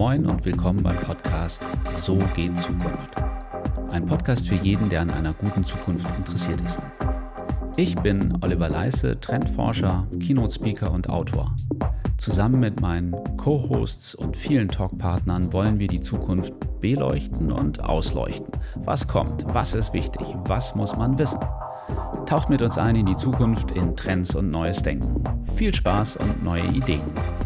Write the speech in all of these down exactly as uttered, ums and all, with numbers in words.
Moin und willkommen beim Podcast So geht Zukunft. Ein Podcast für jeden, der an einer guten Zukunft interessiert ist. Ich bin Oliver Leisse, Trendforscher, Keynote-Speaker und Autor. Zusammen mit meinen Co-Hosts und vielen Talkpartnern wollen wir die Zukunft beleuchten und ausleuchten. Was kommt? Was ist wichtig? Was muss man wissen? Taucht mit uns ein in die Zukunft, in Trends und neues Denken. Viel Spaß und neue Ideen.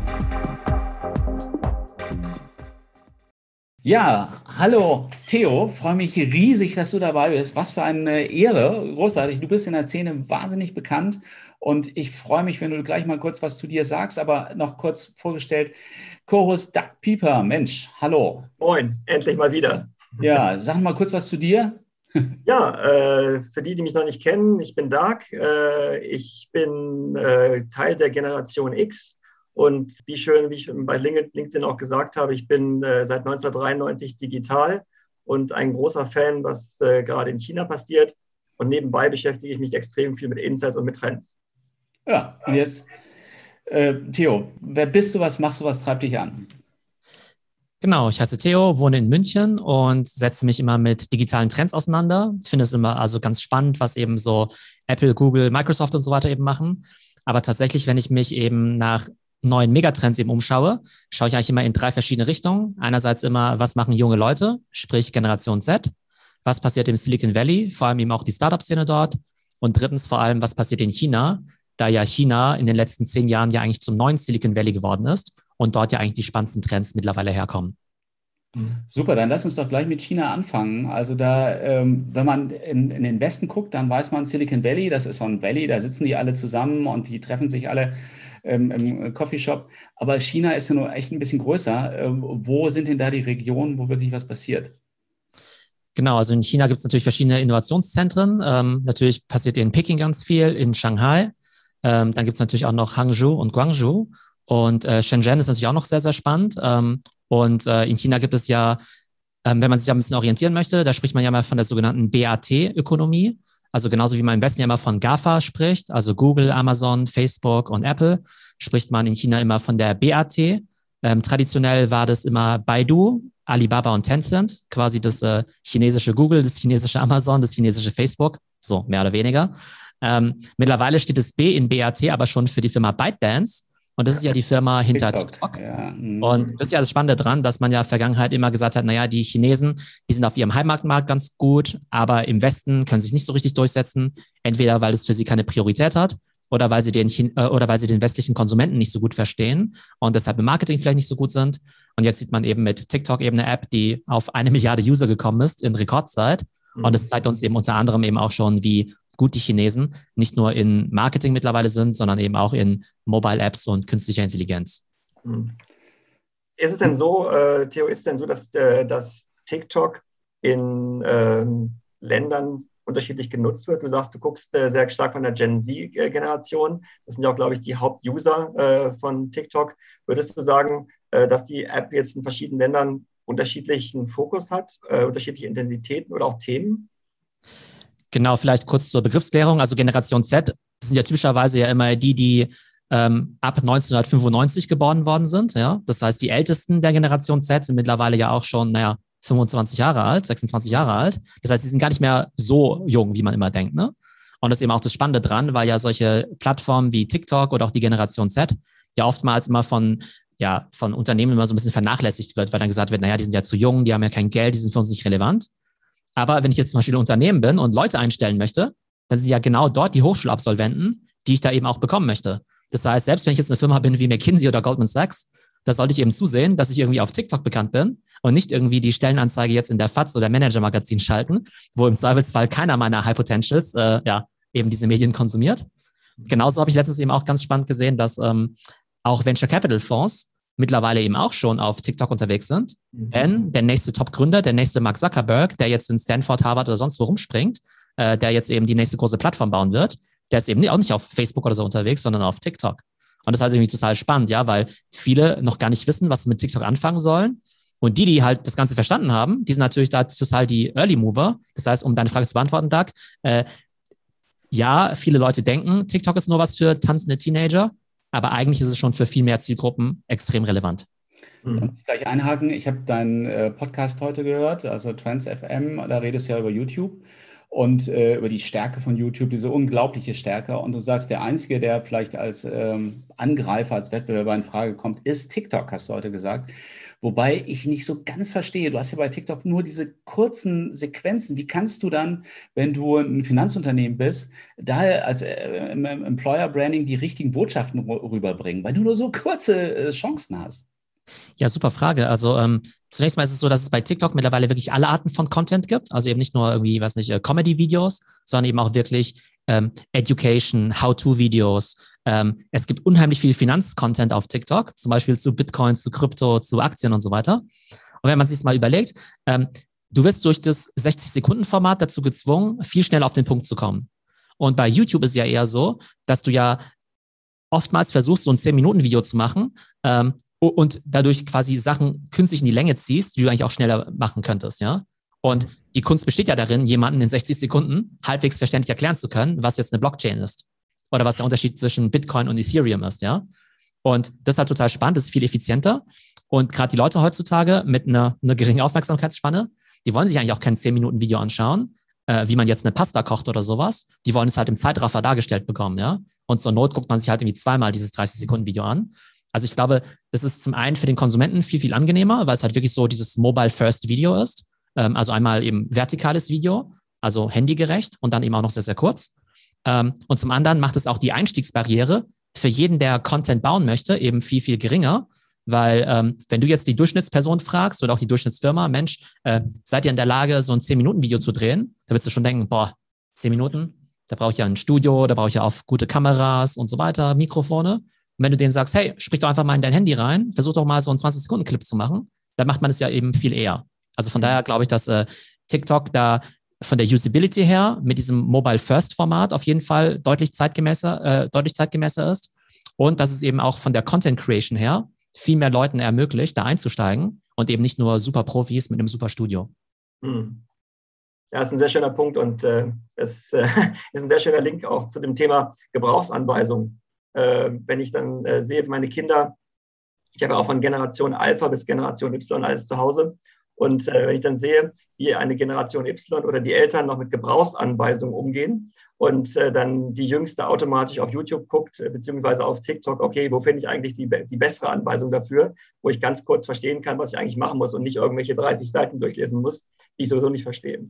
Ja, hallo Theo, freue mich riesig, dass du dabei bist. Was für eine Ehre, großartig. Du bist in der Szene wahnsinnig bekannt und ich freue mich, wenn du gleich mal kurz was zu dir sagst, aber noch kurz vorgestellt, Co-Host Doug Pieper, Mensch, hallo. Moin, endlich mal wieder. Ja, sag mal kurz was zu dir. Ja, äh, für die, die mich noch nicht kennen, ich bin Doug, äh, ich bin äh, Teil der Generation X. Und wie schön, wie ich bei LinkedIn auch gesagt habe, ich bin äh, seit neunzehnhundertdreiundneunzig digital und ein großer Fan, was äh, gerade in China passiert. Und nebenbei beschäftige ich mich extrem viel mit Insights und mit Trends. Ja, und jetzt, äh, Theo, wer bist du, was machst du, was treibt dich an? Genau, ich heiße Theo, wohne in München und setze mich immer mit digitalen Trends auseinander. Ich finde es immer also ganz spannend, was eben so Apple, Google, Microsoft und so weiter eben machen. Aber tatsächlich, wenn ich mich eben nach neuen Megatrends eben umschaue, schaue ich eigentlich immer in drei verschiedene Richtungen. Einerseits immer, was machen junge Leute, sprich Generation Z? Was passiert im Silicon Valley, vor allem eben auch die Startup-Szene dort? Und drittens vor allem, was passiert in China, da ja China in den letzten zehn Jahren ja eigentlich zum neuen Silicon Valley geworden ist und dort ja eigentlich die spannendsten Trends mittlerweile herkommen. Super, dann lass uns doch gleich mit China anfangen. Also da, ähm, wenn man in, in den Westen guckt, dann weiß man Silicon Valley, das ist so ein Valley, da sitzen die alle zusammen und die treffen sich alle ähm, im Coffeeshop. Aber China ist ja nur echt ein bisschen größer. Ähm, wo sind denn da die Regionen, wo wirklich was passiert? Genau, also in China gibt es natürlich verschiedene Innovationszentren. Ähm, natürlich passiert in Peking ganz viel, in Shanghai. Ähm, dann gibt es natürlich auch noch Hangzhou und Guangzhou. Und äh, Shenzhen ist natürlich auch noch sehr, sehr spannend. Ähm, und äh, in China gibt es ja, ähm, wenn man sich da ein bisschen orientieren möchte, da spricht man ja mal von der sogenannten B A T-Ökonomie. Also genauso wie man im Westen ja immer von GAFA spricht, also Google, Amazon, Facebook und Apple, spricht man in China immer von der B A T. Ähm, traditionell war das immer Baidu, Alibaba und Tencent, quasi das äh, chinesische Google, das chinesische Amazon, das chinesische Facebook, so mehr oder weniger. Ähm, mittlerweile steht das B in B A T aber schon für die Firma ByteDance. Und das ist ja die Firma hinter TikTok. TikTok. Ja. Und das ist ja das Spannende dran, dass man ja in der Vergangenheit immer gesagt hat, naja, die Chinesen, die sind auf ihrem Heimatmarkt ganz gut, aber im Westen können sie sich nicht so richtig durchsetzen. Entweder, weil es für sie keine Priorität hat oder weil sie den, Chin- äh, oder weil sie den westlichen Konsumenten nicht so gut verstehen und deshalb im Marketing vielleicht nicht so gut sind. Und jetzt sieht man eben mit TikTok eben eine App, die auf eine Milliarde User gekommen ist in Rekordzeit. Mhm. Und es zeigt uns eben unter anderem eben auch schon, wie gut die Chinesen nicht nur in Marketing mittlerweile sind, sondern eben auch in Mobile-Apps und künstlicher Intelligenz. Ist es denn so, äh, Theo, ist es denn so, dass, äh, dass TikTok in äh, Ländern unterschiedlich genutzt wird? Du sagst, du guckst äh, sehr stark von der Gen Z-Generation. Das sind ja auch, glaube ich, die Hauptuser äh, von TikTok. Würdest du sagen, äh, dass die App jetzt in verschiedenen Ländern unterschiedlichen Fokus hat, äh, unterschiedliche Intensitäten oder auch Themen? Genau, vielleicht kurz zur Begriffsklärung. Also Generation Z sind ja typischerweise ja immer die, die ähm, ab neunzehnhundertfünfundneunzig geboren worden sind. Ja? Das heißt, die Ältesten der Generation Z sind mittlerweile ja auch schon, naja, fünfundzwanzig Jahre alt, sechsundzwanzig Jahre alt. Das heißt, sie sind gar nicht mehr so jung, wie man immer denkt. Ne? Und das ist eben auch das Spannende dran, weil ja solche Plattformen wie TikTok oder auch die Generation Z ja oftmals immer von ja, von Unternehmen immer so ein bisschen vernachlässigt wird, weil dann gesagt wird, naja, die sind ja zu jung, die haben ja kein Geld, die sind für uns nicht relevant. Aber wenn ich jetzt zum Beispiel ein Unternehmen bin und Leute einstellen möchte, dann sind ja genau dort die Hochschulabsolventen, die ich da eben auch bekommen möchte. Das heißt, selbst wenn ich jetzt eine Firma bin wie McKinsey oder Goldman Sachs, da sollte ich eben zusehen, dass ich irgendwie auf TikTok bekannt bin und nicht irgendwie die Stellenanzeige jetzt in der F A Z oder Manager-Magazin schalten, wo im Zweifelsfall keiner meiner High Potentials äh, ja, eben diese Medien konsumiert. Genauso habe ich letztens eben auch ganz spannend gesehen, dass ähm, auch Venture Capital Fonds mittlerweile eben auch schon auf TikTok unterwegs sind. Mhm. Denn der nächste Top-Gründer, der nächste Mark Zuckerberg, der jetzt in Stanford, Harvard oder sonst wo rumspringt, äh, der jetzt eben die nächste große Plattform bauen wird, der ist eben auch nicht auf Facebook oder so unterwegs, sondern auf TikTok. Und das ist halt irgendwie total spannend, ja, weil viele noch gar nicht wissen, was sie mit TikTok anfangen sollen. Und die, die halt das Ganze verstanden haben, die sind natürlich da total die Early Mover. Das heißt, um deine Frage zu beantworten, Doug, äh, ja, viele Leute denken, TikTok ist nur was für tanzende Teenager, aber eigentlich ist es schon für viel mehr Zielgruppen extrem relevant. Da muss ich gleich einhaken. Ich habe deinen äh, Podcast heute gehört, also Trends F M, da redest du ja über YouTube und äh, über die Stärke von YouTube, diese unglaubliche Stärke. Und du sagst, der Einzige, der vielleicht als ähm, Angreifer, als Wettbewerber in Frage kommt, ist TikTok, hast du heute gesagt. Wobei ich nicht so ganz verstehe, du hast ja bei TikTok nur diese kurzen Sequenzen. Wie kannst du dann, wenn du ein Finanzunternehmen bist, da als äh, im Employer Branding die richtigen Botschaften rüberbringen, weil du nur so kurze äh, Chancen hast? Ja, super Frage. Also ähm, zunächst mal ist es so, dass es bei TikTok mittlerweile wirklich alle Arten von Content gibt. Also eben nicht nur irgendwie, weiß nicht, äh, Comedy-Videos, sondern eben auch wirklich ähm, Education, How-to-Videos. Ähm, es gibt unheimlich viel Finanzcontent auf TikTok, zum Beispiel zu Bitcoin, zu Krypto, zu Aktien und so weiter. Und wenn man sich mal überlegt, ähm, du wirst durch das sechzig-Sekunden-Format dazu gezwungen, viel schneller auf den Punkt zu kommen. Und bei YouTube ist es ja eher so, dass du ja oftmals versuchst, so ein zehn-Minuten-Video zu machen, ähm, und dadurch quasi Sachen künstlich in die Länge ziehst, die du eigentlich auch schneller machen könntest, ja. Und die Kunst besteht ja darin, jemanden in sechzig Sekunden halbwegs verständlich erklären zu können, was jetzt eine Blockchain ist oder was der Unterschied zwischen Bitcoin und Ethereum ist, ja. Und das ist halt total spannend, das ist viel effizienter. Und gerade die Leute heutzutage mit einer, einer geringen Aufmerksamkeitsspanne, die wollen sich eigentlich auch kein zehn-Minuten-Video anschauen, äh, wie man jetzt eine Pasta kocht oder sowas. Die wollen es halt im Zeitraffer dargestellt bekommen, ja. Und zur Not guckt man sich halt irgendwie zweimal dieses dreißig-Sekunden-Video an. Also ich glaube, das ist zum einen für den Konsumenten viel, viel angenehmer, weil es halt wirklich so dieses Mobile-First-Video ist. Ähm, also einmal eben vertikales Video, also handygerecht und dann eben auch noch sehr, sehr kurz. Ähm, und zum anderen macht es auch die Einstiegsbarriere für jeden, der Content bauen möchte, eben viel, viel geringer. Weil ähm, wenn du jetzt die Durchschnittsperson fragst oder auch die Durchschnittsfirma, Mensch, äh, seid ihr in der Lage, so ein zehn-Minuten-Video zu drehen? Da wirst du schon denken, boah, zehn Minuten, da brauche ich ja ein Studio, da brauche ich ja auch gute Kameras und so weiter, Mikrofone. Und wenn du denen sagst, hey, sprich doch einfach mal in dein Handy rein, versuch doch mal so einen zwanzig-Sekunden-Clip zu machen, dann macht man es ja eben viel eher. Also von daher glaube ich, dass äh, TikTok da von der Usability her mit diesem Mobile-First-Format auf jeden Fall deutlich zeitgemäßer, äh, deutlich zeitgemäßer ist und dass es eben auch von der Content-Creation her viel mehr Leuten ermöglicht, da einzusteigen und eben nicht nur super Profis mit einem super Studio. Hm. Ja, das ist ein sehr schöner Punkt und äh, es äh, ist ein sehr schöner Link auch zu dem Thema Gebrauchsanweisung. Äh, wenn ich dann äh, sehe, meine Kinder, ich habe ja auch von Generation Alpha bis Generation Y alles zu Hause. Und äh, wenn ich dann sehe, wie eine Generation Y oder die Eltern noch mit Gebrauchsanweisungen umgehen und äh, dann die Jüngste automatisch auf YouTube guckt, äh, beziehungsweise auf TikTok, okay, wo finde ich eigentlich die, die bessere Anweisung dafür, wo ich ganz kurz verstehen kann, was ich eigentlich machen muss und nicht irgendwelche dreißig Seiten durchlesen muss, die ich sowieso nicht verstehe.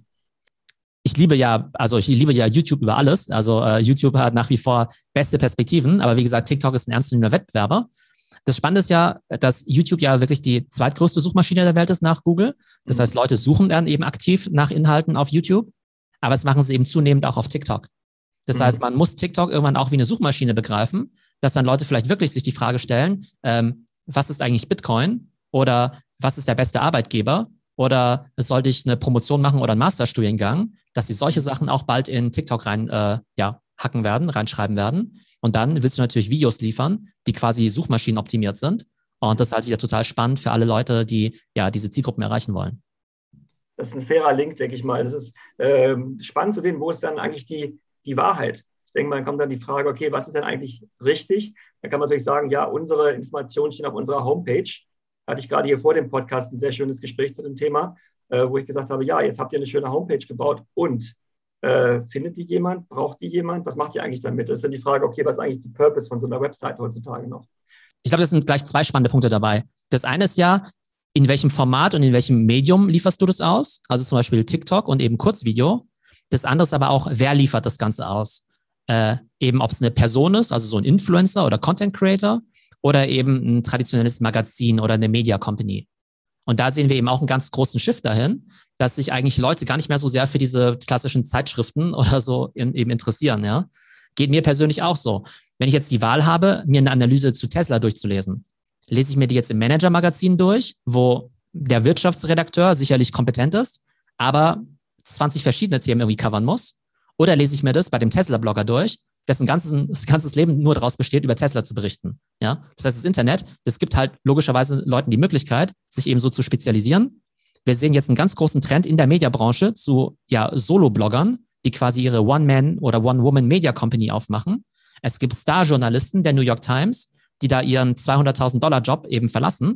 Ich liebe ja, also ich liebe ja YouTube über alles. Also äh, YouTube hat nach wie vor beste Perspektiven, aber wie gesagt, TikTok ist ein ernstzunehmender Wettbewerber. Das Spannende ist ja, dass YouTube ja wirklich die zweitgrößte Suchmaschine der Welt ist nach Google. Das mhm. heißt, Leute suchen dann eben aktiv nach Inhalten auf YouTube, aber es machen sie eben zunehmend auch auf TikTok. Das mhm. heißt, man muss TikTok irgendwann auch wie eine Suchmaschine begreifen, dass dann Leute vielleicht wirklich sich die Frage stellen, ähm, was ist eigentlich Bitcoin oder was ist der beste Arbeitgeber? Oder sollte ich eine Promotion machen oder einen Masterstudiengang, dass sie solche Sachen auch bald in TikTok rein äh, ja, hacken werden, reinschreiben werden. Und dann willst du natürlich Videos liefern, die quasi suchmaschinenoptimiert sind. Und das ist halt wieder total spannend für alle Leute, die ja diese Zielgruppen erreichen wollen. Das ist ein fairer Link, denke ich mal. Das ist ähm, spannend zu sehen, wo ist dann eigentlich die, die Wahrheit. Ich denke mal, dann kommt dann die Frage, okay, was ist denn eigentlich richtig? Da kann man natürlich sagen, ja, unsere Informationen stehen auf unserer Homepage. Hatte ich gerade hier vor dem Podcast ein sehr schönes Gespräch zu dem Thema, äh, wo ich gesagt habe, ja, jetzt habt ihr eine schöne Homepage gebaut und äh, findet die jemand, braucht die jemand, was macht ihr eigentlich damit? Das ist dann die Frage, okay, was ist eigentlich die Purpose von so einer Website heutzutage noch? Ich glaube, das sind gleich zwei spannende Punkte dabei. Das eine ist ja, in welchem Format und in welchem Medium lieferst du das aus? Also zum Beispiel TikTok und eben Kurzvideo. Das andere ist aber auch, wer liefert das Ganze aus? Äh, eben, ob es eine Person ist, also so ein Influencer oder Content Creator, oder eben ein traditionelles Magazin oder eine Media Company. Und da sehen wir eben auch einen ganz großen Shift dahin, dass sich eigentlich Leute gar nicht mehr so sehr für diese klassischen Zeitschriften oder so in, eben interessieren. Ja? Geht mir persönlich auch so. Wenn ich jetzt die Wahl habe, mir eine Analyse zu Tesla durchzulesen, lese ich mir die jetzt im Manager-Magazin durch, wo der Wirtschaftsredakteur sicherlich kompetent ist, aber zwanzig verschiedene Themen irgendwie covern muss. Oder lese ich mir das bei dem Tesla-Blogger durch, dessen ganzes, ganzes Leben nur daraus besteht, über Tesla zu berichten. Ja? Das heißt, das Internet, das gibt halt logischerweise Leuten die Möglichkeit, sich eben so zu spezialisieren. Wir sehen jetzt einen ganz großen Trend in der Mediabranche zu ja, Solo-Bloggern, die quasi ihre One-Man- oder One-Woman-Media-Company aufmachen. Es gibt Star-Journalisten der New York Times, die da ihren zweihunderttausend Dollar Job eben verlassen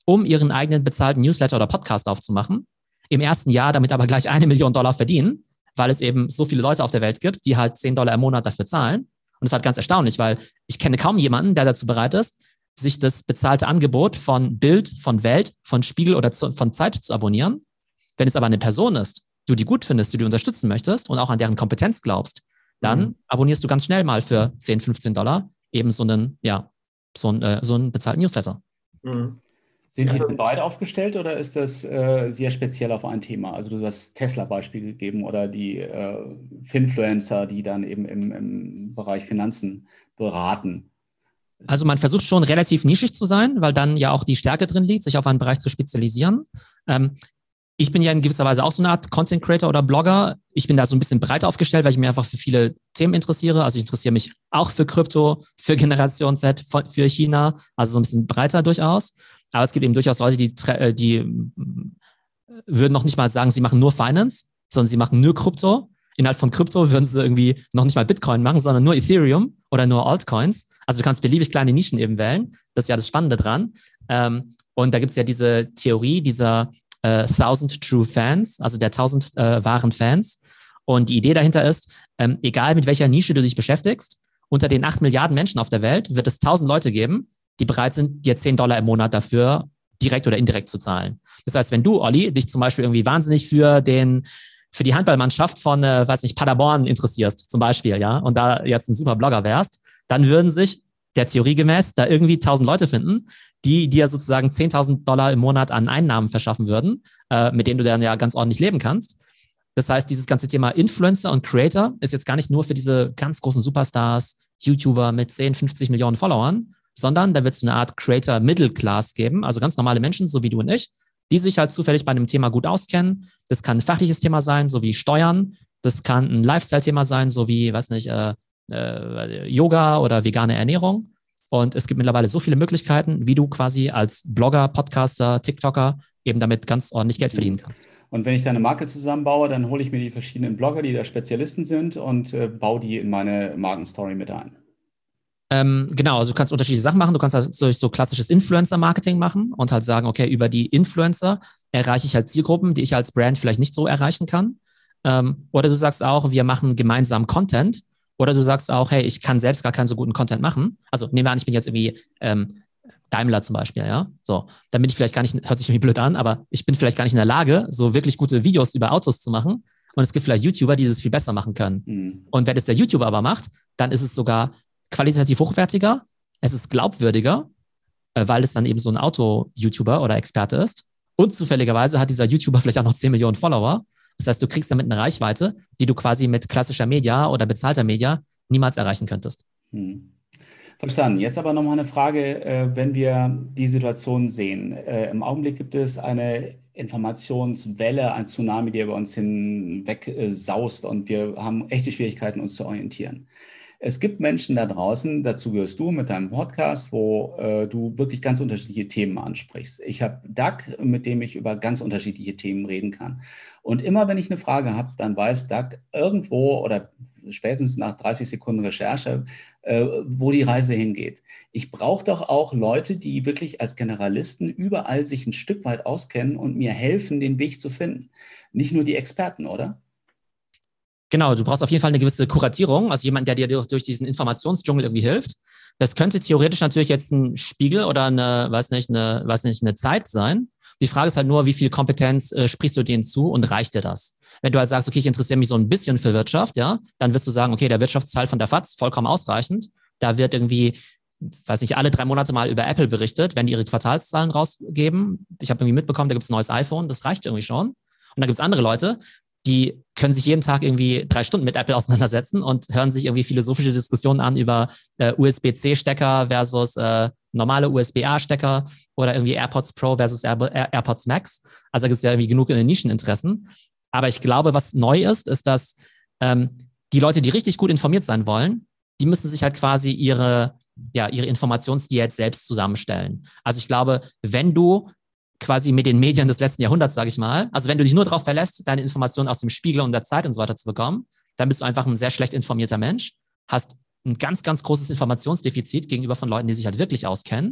um ihren eigenen bezahlten Newsletter oder Podcast aufzumachen. Im ersten Jahr damit aber gleich eine Million Dollar verdienen, weil es eben so viele Leute auf der Welt gibt, die halt zehn Dollar im Monat dafür zahlen. Und das ist halt ganz erstaunlich, weil ich kenne kaum jemanden, der dazu bereit ist, sich das bezahlte Angebot von Bild, von Welt, von Spiegel oder zu, von Zeit zu abonnieren. Wenn es aber eine Person ist, du die gut findest, die du unterstützen möchtest und auch an deren Kompetenz glaubst, dann mhm. abonnierst du ganz schnell mal für zehn, fünfzehn Dollar eben so einen, ja, so einen, äh, so einen bezahlten Newsletter. Mhm. Sind die breit aufgestellt oder ist das äh, sehr speziell auf ein Thema? Also du hast Tesla-Beispiel gegeben oder die äh, Finfluencer, die dann eben im, im Bereich Finanzen beraten. Also man versucht schon relativ nischig zu sein, weil dann ja auch die Stärke drin liegt, sich auf einen Bereich zu spezialisieren. Ähm, ich bin ja in gewisser Weise auch so eine Art Content Creator oder Blogger. Ich bin da so ein bisschen breiter aufgestellt, weil ich mich einfach für viele Themen interessiere. Also ich interessiere mich auch für Krypto, für Generation Z, für China, also so ein bisschen breiter durchaus. Aber es gibt eben durchaus Leute, die, die würden noch nicht mal sagen, sie machen nur Finance, sondern sie machen nur Krypto. Innerhalb von Krypto würden sie irgendwie noch nicht mal Bitcoin machen, sondern nur Ethereum oder nur Altcoins. Also du kannst beliebig kleine Nischen eben wählen. Das ist ja das Spannende dran. Und da gibt es ja diese Theorie dieser äh, Thousand True Fans, also der tausend äh, wahren Fans. Und die Idee dahinter ist, ähm, egal mit welcher Nische du dich beschäftigst, unter den acht Milliarden Menschen auf der Welt wird es tausend Leute geben, die bereit sind, dir zehn Dollar im Monat dafür direkt oder indirekt zu zahlen. Das heißt, wenn du, Olli, dich zum Beispiel irgendwie wahnsinnig für den, für die Handballmannschaft von, äh, weiß nicht, Paderborn interessierst, zum Beispiel, ja, und da jetzt ein super Blogger wärst, dann würden sich der Theorie gemäß da irgendwie tausend Leute finden, die dir sozusagen zehntausend Dollar im Monat an Einnahmen verschaffen würden, äh, mit denen du dann ja ganz ordentlich leben kannst. Das heißt, dieses ganze Thema Influencer und Creator ist jetzt gar nicht nur für diese ganz großen Superstars, YouTuber mit zehn, fünfzig Millionen Followern, sondern da wird es eine Art Creator Middle Class geben, also ganz normale Menschen, so wie du und ich, die sich halt zufällig bei einem Thema gut auskennen. Das kann ein fachliches Thema sein, so wie Steuern. Das kann ein Lifestyle-Thema sein, so wie, weiß nicht, äh, äh, Yoga oder vegane Ernährung. Und es gibt mittlerweile so viele Möglichkeiten, wie du quasi als Blogger, Podcaster, TikToker eben damit ganz ordentlich Geld verdienen kannst. Und wenn ich da eine Marke zusammenbaue, dann hole ich mir die verschiedenen Blogger, die da Spezialisten sind und äh, baue die in meine Markenstory mit ein. Ähm, genau, also du kannst unterschiedliche Sachen machen. Du kannst halt so, so klassisches Influencer-Marketing machen und halt sagen, okay, über die Influencer erreiche ich halt Zielgruppen, die ich als Brand vielleicht nicht so erreichen kann. Ähm, oder du sagst auch, wir machen gemeinsam Content. Oder du sagst auch, hey, ich kann selbst gar keinen so guten Content machen. Also nehmen wir an, ich bin jetzt irgendwie ähm, Daimler zum Beispiel, ja. So, dann bin ich vielleicht gar nicht, hört sich irgendwie blöd an, aber ich bin vielleicht gar nicht in der Lage, so wirklich gute Videos über Autos zu machen. Und es gibt vielleicht YouTuber, die das viel besser machen können. Mhm. Und wenn das der YouTuber aber macht, dann ist es sogar qualitativ hochwertiger, es ist glaubwürdiger, äh, weil es dann eben so ein Auto-YouTuber oder Experte ist. Und zufälligerweise hat dieser YouTuber vielleicht auch noch zehn Millionen Follower. Das heißt, du kriegst damit eine Reichweite, die du quasi mit klassischer Media oder bezahlter Media niemals erreichen könntest. Hm. Verstanden. Jetzt aber nochmal eine Frage, äh, wenn wir die Situation sehen. Äh, im Augenblick gibt es eine Informationswelle, ein Tsunami, der über uns hinweg äh, saust und wir haben echte Schwierigkeiten, uns zu orientieren. Es gibt Menschen da draußen, dazu gehörst du mit deinem Podcast, wo äh, du wirklich ganz unterschiedliche Themen ansprichst. Ich habe Doug, mit dem ich über ganz unterschiedliche Themen reden kann. Und immer, wenn ich eine Frage habe, dann weiß Doug irgendwo oder spätestens nach dreißig Sekunden Recherche, äh, wo die Reise hingeht. Ich brauche doch auch Leute, die wirklich als Generalisten überall sich ein Stück weit auskennen und mir helfen, den Weg zu finden. Nicht nur die Experten, oder? Genau, du brauchst auf jeden Fall eine gewisse Kuratierung, also jemand, der dir durch, durch diesen Informationsdschungel irgendwie hilft. Das könnte theoretisch natürlich jetzt ein Spiegel oder eine, weiß nicht, eine, weiß nicht, eine Zeit sein. Die Frage ist halt nur, wie viel Kompetenz äh, sprichst du denen zu und reicht dir das? Wenn du halt sagst, okay, ich interessiere mich so ein bisschen für Wirtschaft, ja, dann wirst du sagen, okay, der Wirtschaftsteil von der F A Z vollkommen ausreichend. Da wird irgendwie, weiß nicht, alle drei Monate mal über Apple berichtet, wenn die ihre Quartalszahlen rausgeben. Ich habe irgendwie mitbekommen, da gibt es ein neues iPhone, das reicht irgendwie schon. Und dann gibt es andere Leute, die können sich jeden Tag irgendwie drei Stunden mit Apple auseinandersetzen und hören sich irgendwie philosophische Diskussionen an über äh, U S B C Stecker versus äh, normale U S B A Stecker oder irgendwie AirPods Pro versus Air Air AirPods Max. Also da gibt es ja irgendwie genug Nischeninteressen. Aber ich glaube, was neu ist, ist, dass ähm, die Leute, die richtig gut informiert sein wollen, die müssen sich halt quasi ihre, ja, ihre Informationsdiät selbst zusammenstellen. Also ich glaube, wenn du quasi mit den Medien des letzten Jahrhunderts, sage ich mal. Also wenn du dich nur darauf verlässt, deine Informationen aus dem Spiegel und der Zeit und so weiter zu bekommen, dann bist du einfach ein sehr schlecht informierter Mensch, hast ein ganz, ganz großes Informationsdefizit gegenüber von Leuten, die sich halt wirklich auskennen.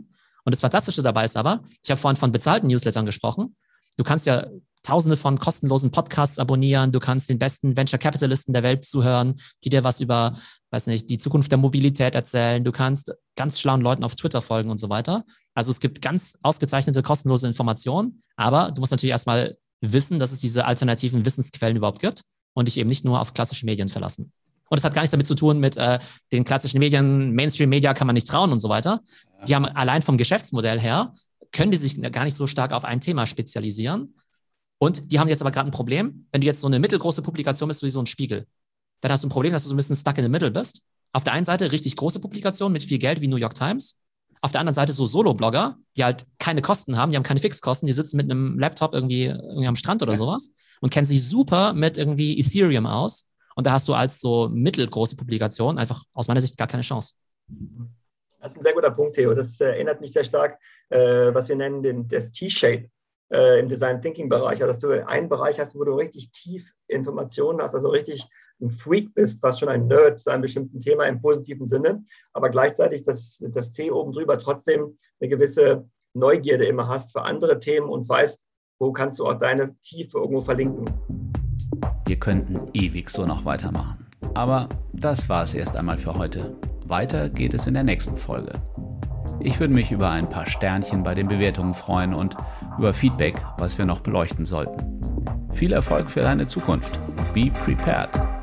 Und das Fantastische dabei ist aber, ich habe vorhin von bezahlten Newslettern gesprochen. Du kannst ja tausende von kostenlosen Podcasts abonnieren, du kannst den besten Venture Capitalisten der Welt zuhören, die dir was über, weiß nicht, die Zukunft der Mobilität erzählen. Du kannst ganz schlauen Leuten auf Twitter folgen und so weiter. Also es gibt ganz ausgezeichnete kostenlose Informationen, aber du musst natürlich erstmal wissen, dass es diese alternativen Wissensquellen überhaupt gibt und dich eben nicht nur auf klassische Medien verlassen. Und es hat gar nichts damit zu tun mit äh, den klassischen Medien, Mainstream-Media kann man nicht trauen und so weiter. Die haben allein vom Geschäftsmodell her, können die sich gar nicht so stark auf ein Thema spezialisieren. Und die haben jetzt aber gerade ein Problem, wenn du jetzt so eine mittelgroße Publikation bist, wie so ein Spiegel, dann hast du ein Problem, dass du so ein bisschen stuck in the middle bist. Auf der einen Seite richtig große Publikationen mit viel Geld wie New York Times. Auf der anderen Seite so Solo-Blogger, die halt keine Kosten haben, die haben keine Fixkosten, die sitzen mit einem Laptop irgendwie, irgendwie am Strand oder ja. sowas und kennen sich super mit irgendwie Ethereum aus. Und da hast du als so mittelgroße Publikation einfach aus meiner Sicht gar keine Chance. Das ist ein sehr guter Punkt, Theo. Das äh, erinnert mich sehr stark, äh, was wir nennen, den, das T-Shape äh, im Design-Thinking-Bereich. Also, dass du einen Bereich hast, wo du richtig tief Informationen hast, also richtig ein Freak bist, fast schon ein Nerd zu einem bestimmten Thema im positiven Sinne, aber gleichzeitig das, das T oben drüber trotzdem eine gewisse Neugierde immer hast für andere Themen und weißt, wo kannst du auch deine Tiefe irgendwo verlinken. Wir könnten ewig so noch weitermachen. Aber das war es erst einmal für heute. Weiter geht es in der nächsten Folge. Ich würde mich über ein paar Sternchen bei den Bewertungen freuen und über Feedback, was wir noch beleuchten sollten. Viel Erfolg für deine Zukunft. Be prepared.